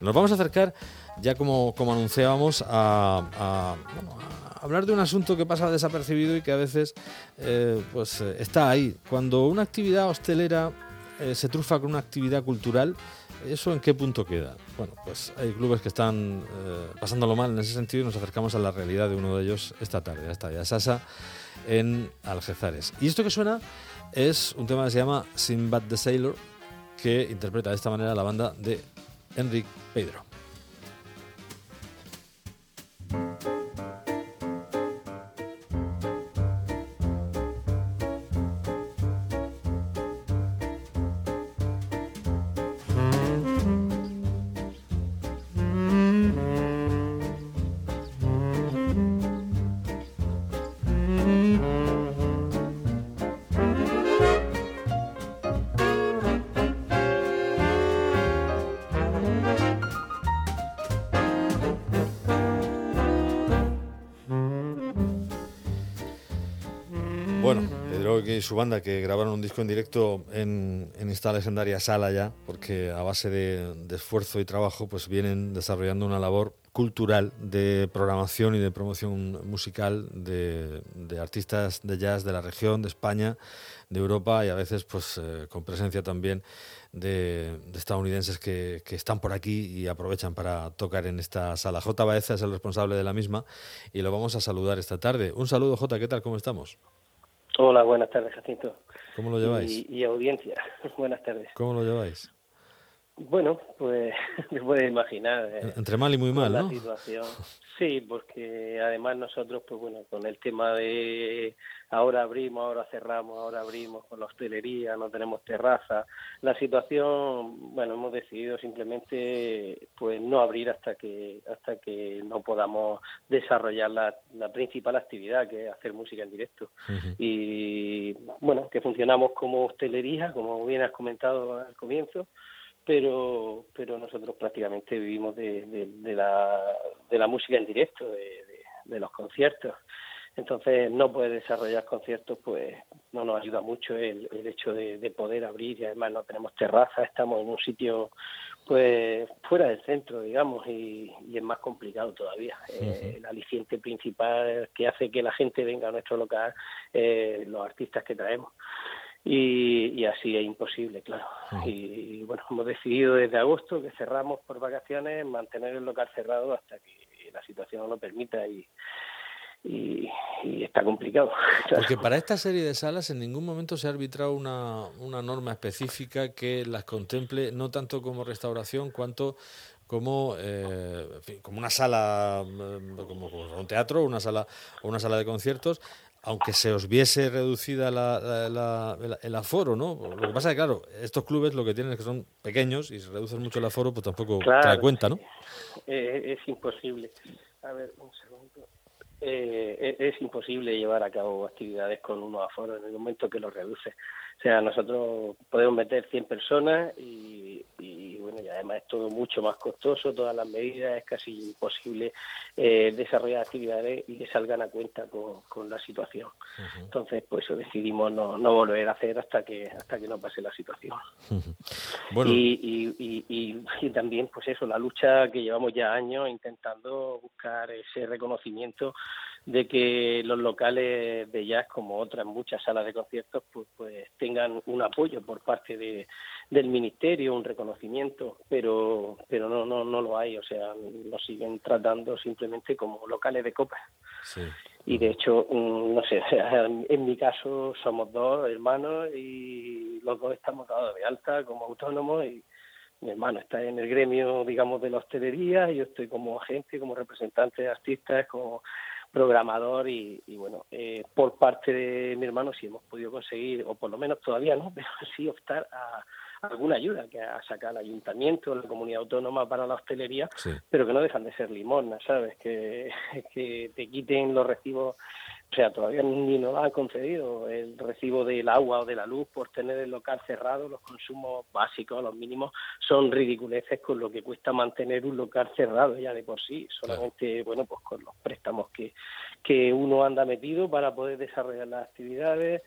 Nos vamos a acercar, ya como anunciábamos, a hablar de un asunto que pasa desapercibido y que a veces está ahí. Cuando una actividad hostelera se trufa con una actividad cultural, ¿eso en qué punto queda? Bueno, pues hay clubes que están pasándolo mal en ese sentido y nos acercamos a la realidad de uno de ellos esta tarde, a Estadio Sasa, en Algeciras. Y esto que suena es un tema que se llama Sinbad the Sailor, que interpreta de esta manera la banda de Enric Pedro. Bueno, Pedro y su banda, que grabaron un disco en directo en esta legendaria sala ya, porque a base de esfuerzo y trabajo pues vienen desarrollando una labor cultural de programación y de promoción musical de artistas de jazz de la región, de España, de Europa y a veces pues con presencia también de estadounidenses que están por aquí y aprovechan para tocar en esta sala. J. Baeza es el responsable de la misma y lo vamos a saludar esta tarde. Un saludo, J. ¿Qué tal? ¿Cómo estamos? Hola, buenas tardes, Jacinto. ¿Cómo lo lleváis? Y audiencia, buenas tardes. ¿Cómo lo lleváis? Bueno, pues te puedes imaginar Entre mal y muy con mal, la ¿no? situación. Sí, porque además nosotros, pues bueno, con el tema de ahora abrimos, ahora cerramos, ahora abrimos con la hostelería, no tenemos terraza, la situación, bueno, hemos decidido simplemente pues no abrir hasta que no podamos desarrollar la principal actividad, que es hacer música en directo. Uh-huh. Y bueno, que funcionamos como hostelería, como bien has comentado al comienzo, pero nosotros prácticamente vivimos de la música en directo, de los conciertos. Entonces, no poder desarrollar conciertos, pues no nos ayuda mucho el hecho de poder abrir, y además no tenemos terraza, estamos en un sitio pues fuera del centro, digamos, y es más complicado todavía. Uh-huh. El aliciente principal que hace que la gente venga a nuestro local, los artistas que traemos. Y así es imposible, claro. Uh-huh. Y bueno, hemos decidido desde agosto que cerramos por vacaciones, mantener el local cerrado hasta que la situación lo permita y está complicado. Claro. Porque para esta serie de salas en ningún momento se ha arbitrado una norma específica que las contemple no tanto como restauración cuanto como en fin, como una sala, como un teatro, una sala de conciertos, aunque se os viese reducida el aforo, ¿no? Lo que pasa es que, claro, estos clubes lo que tienen es que son pequeños y si reducen mucho el aforo, pues tampoco trae cuenta, ¿no? Es imposible. A ver, un segundo. Es imposible llevar a cabo actividades con unos aforos en el momento que los reduce. O sea, nosotros podemos meter 100 personas y bueno, y además es todo mucho más costoso, todas las medidas, es casi imposible desarrollar actividades y que salgan a cuenta con la situación. Uh-huh. Entonces, pues eso decidimos no volver a hacer hasta que no pase la situación. Uh-huh. Bueno. Y también, pues eso, la lucha que llevamos ya años intentando buscar ese reconocimiento de que los locales de jazz, como otras muchas salas de conciertos, pues tengan un apoyo por parte del ministerio, un reconocimiento, pero no lo hay. O sea, nos siguen tratando simplemente como locales de copas. Sí. Y de hecho, no sé, en mi caso somos dos hermanos y los dos estamos dados de alta como autónomos y mi hermano está en el gremio, digamos, de la hostelería y yo estoy como agente, como representante de artistas, como programador y bueno, por parte de mi hermano sí hemos podido conseguir, o por lo menos todavía no, pero sí optar a alguna ayuda que ha sacado el ayuntamiento, la comunidad autónoma para la hostelería, sí. Pero que no dejan de ser limosnas, ¿sabes? Que te quiten los recibos, o sea, todavía ni nos han concedido el recibo del agua o de la luz por tener el local cerrado. Los consumos básicos, los mínimos, son ridiculeces con lo que cuesta mantener un local cerrado ya de por sí. Solamente, claro. Bueno, pues con los préstamos que uno anda metido para poder desarrollar las actividades,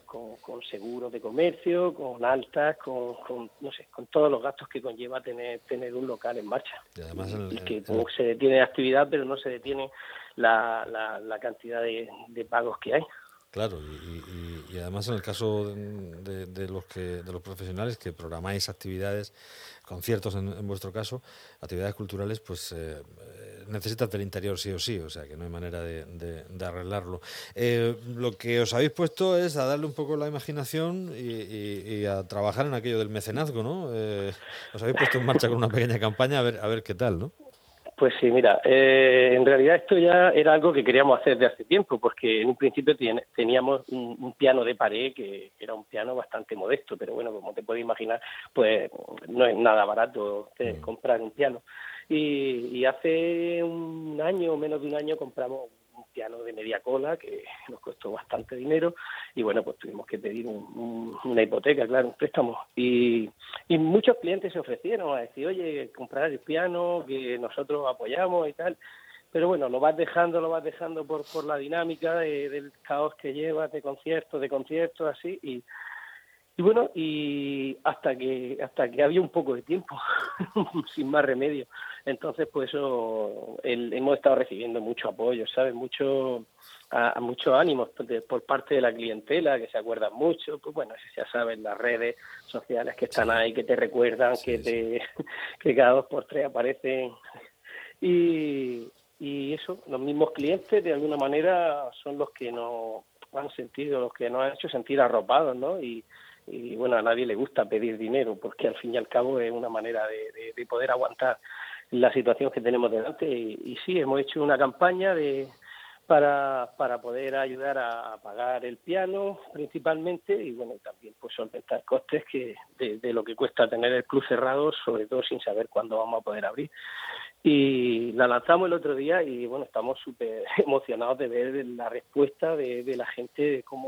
con seguros de comercio, con altas, no sé, con todos los gastos que conlleva tener un local en marcha. Y además Se detiene la actividad, pero no se detiene la cantidad de pagos que hay. Claro, y además en el caso de los profesionales que programáis actividades, conciertos en vuestro caso, actividades culturales, pues necesitas del interior sí o sí, o sea que no hay manera de arreglarlo. Lo que os habéis puesto es a darle un poco la imaginación y a trabajar en aquello del mecenazgo, ¿no? Os habéis puesto en marcha con una pequeña campaña a ver qué tal, ¿no? Pues sí, mira, en realidad esto ya era algo que queríamos hacer de hace tiempo, porque en un principio teníamos un piano de pared que era un piano bastante modesto, pero bueno, como te puedes imaginar, pues no es nada barato comprar un piano. Y hace un año o menos de un año compramos un piano de media cola que nos costó bastante dinero y bueno, pues tuvimos que pedir una hipoteca, claro, un préstamo. Y muchos clientes se ofrecieron a decir, oye, comprar el piano, que nosotros apoyamos y tal. Pero bueno, lo vas dejando por la dinámica del caos que llevas de conciertos, así. Y bueno, y hasta que había un poco de tiempo, sin más remedio. Entonces, pues eso, hemos estado recibiendo mucho apoyo, ¿sabes? Mucho ánimo por parte de la clientela, que se acuerdan mucho. Pues bueno, ya sabes, las redes sociales que están ahí, que te recuerdan, que cada 2 por 3 aparecen. Y eso, los mismos clientes, de alguna manera, son los que nos han sentido, los que nos han hecho sentir arropados, ¿no? Y bueno, a nadie le gusta pedir dinero, porque al fin y al cabo es una manera de poder aguantar la situación que tenemos delante. Y sí, hemos hecho una campaña para poder ayudar a pagar el piano principalmente y bueno, también pues solventar costes de lo que cuesta tener el club cerrado, sobre todo sin saber cuándo vamos a poder abrir. Y la lanzamos el otro día y bueno, estamos súper emocionados de ver la respuesta de la gente,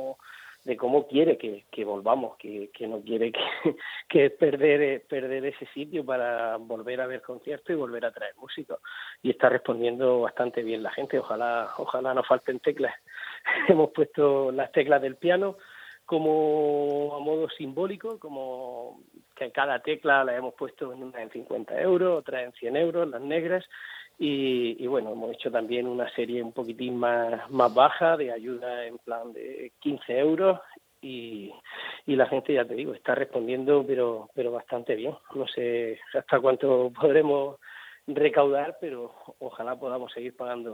de cómo quiere que volvamos, que no quiere que perder ese sitio para volver a ver conciertos y volver a traer músicos. Y está respondiendo bastante bien la gente, ojalá no falten teclas. Hemos puesto las teclas del piano como a modo simbólico, como que cada tecla la hemos puesto una en 50 euros, otra en 100 euros, las negras. Y bueno, hemos hecho también una serie un poquitín más baja de ayuda en plan de 15 euros y la gente, ya te digo, está respondiendo pero bastante bien. No sé hasta cuánto podremos recaudar, pero ojalá podamos seguir pagando.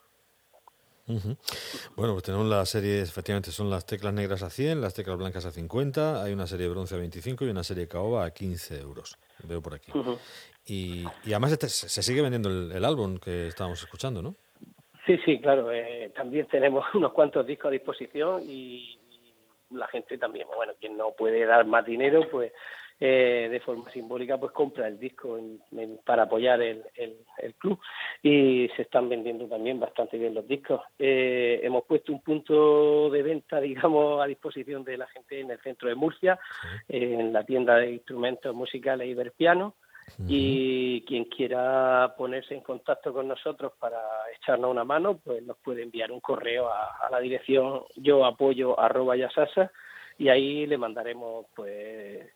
Uh-huh. Bueno, pues tenemos la serie, efectivamente, son las teclas negras a 100, las teclas blancas a 50, hay una serie bronce a 25 y una serie caoba a 15 euros. Veo por aquí. Uh-huh. Y además se sigue vendiendo el álbum que estábamos escuchando, ¿no? Sí, claro. También tenemos unos cuantos discos a disposición y la gente también, bueno, quien no puede dar más dinero, pues de forma simbólica, pues compra el disco para apoyar el club y se están vendiendo también bastante bien los discos. Hemos puesto un punto de venta, digamos, a disposición de la gente en el centro de Murcia, en la tienda de instrumentos musicales Iberpiano. Uh-huh. Y quien quiera ponerse en contacto con nosotros para echarnos una mano, pues nos puede enviar un correo a la dirección yoapoyo@yasasa y ahí le mandaremos pues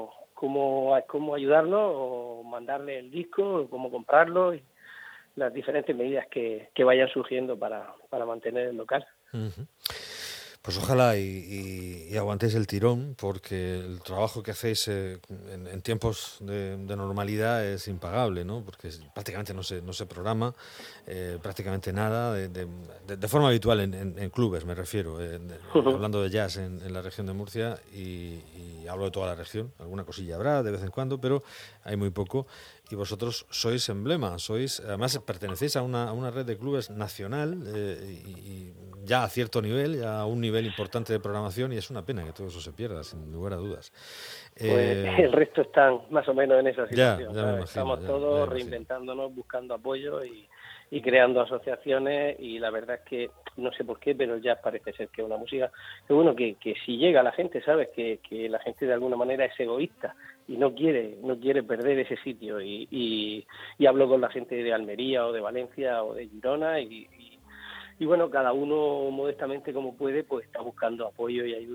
cómo ayudarnos o mandarle el disco, cómo comprarlo y las diferentes medidas que vayan surgiendo para mantener el local. Uh-huh. Pues ojalá y aguantéis el tirón, porque el trabajo que hacéis en tiempos de normalidad es impagable, ¿no? Porque prácticamente no se programa, prácticamente nada, de forma habitual en clubes, me refiero, hablando de jazz en la región de Murcia y hablo de toda la región, alguna cosilla habrá de vez en cuando, pero hay muy poco. Y vosotros sois emblema, además pertenecéis a una red de clubes nacional y ya a cierto nivel, ya a un nivel importante de programación, y es una pena que todo eso se pierda, sin lugar a dudas. Pues el resto están más o menos en esa situación. Ya me imagino, estamos todos reinventándonos, buscando apoyo y creando asociaciones, y la verdad es que no sé por qué, pero el jazz parece ser que es una música que bueno, que si llega a la gente, sabes que la gente de alguna manera es egoísta y no quiere perder ese sitio y hablo con la gente de Almería o de Valencia o de Girona y bueno, cada uno modestamente como puede pues está buscando apoyo y ayuda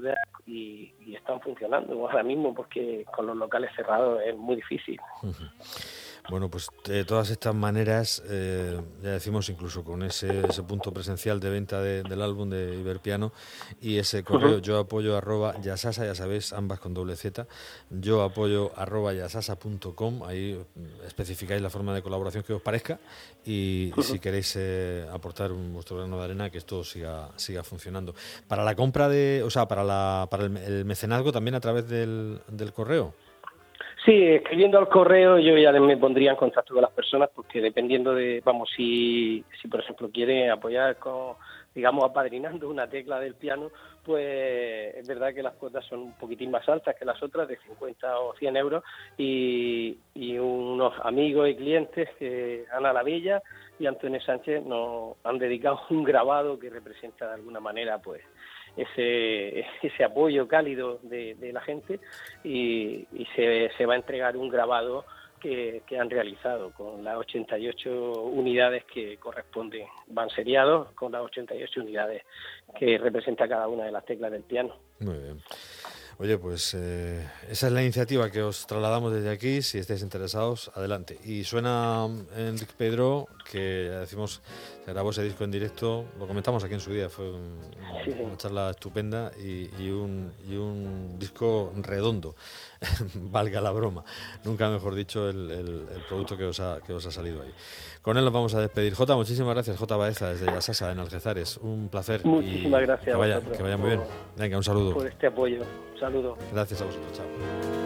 y están funcionando ahora mismo, porque con los locales cerrados es muy difícil. Bueno, pues de todas estas maneras, ya decimos, incluso con ese punto presencial de venta del álbum de Iberpiano y ese correo yoapoyo@yasasa, ya sabéis, ambas con doble Z, yoapoyo@yasasa.com, ahí especificáis la forma de colaboración que os parezca y si queréis aportar vuestro grano de arena, que esto siga funcionando. Para la compra para el mecenazgo también a través del correo. Sí, escribiendo al correo yo ya me pondría en contacto con las personas, porque dependiendo de, si por ejemplo quieren apoyar con, digamos, apadrinando una tecla del piano, pues es verdad que las cuotas son un poquitín más altas que las otras, de 50 o 100 euros, y unos amigos y clientes, Ana Lavilla y Antonio Sánchez, nos han dedicado un grabado que representa de alguna manera pues ese apoyo cálido de la gente, y se va a entregar un grabado que han realizado con las 88 unidades que corresponden, van seriados con las 88 unidades que representa cada una de las teclas del piano. Muy bien. Oye, pues esa es la iniciativa que os trasladamos desde aquí. Si estáis interesados, adelante. Y suena Enric Pedró, que ya decimos, se grabó ese disco en directo, lo comentamos aquí en su día, fue una charla estupenda y un disco redondo, valga la broma, nunca mejor dicho el producto que os ha salido ahí. Con él nos vamos a despedir. Jota, muchísimas gracias. Jota Baeza, desde Yasasa, en Algezares. Un placer. Muchísimas gracias. Que vaya muy bien. Venga, un saludo. Por este apoyo. Un saludo. Gracias a vosotros. Chao.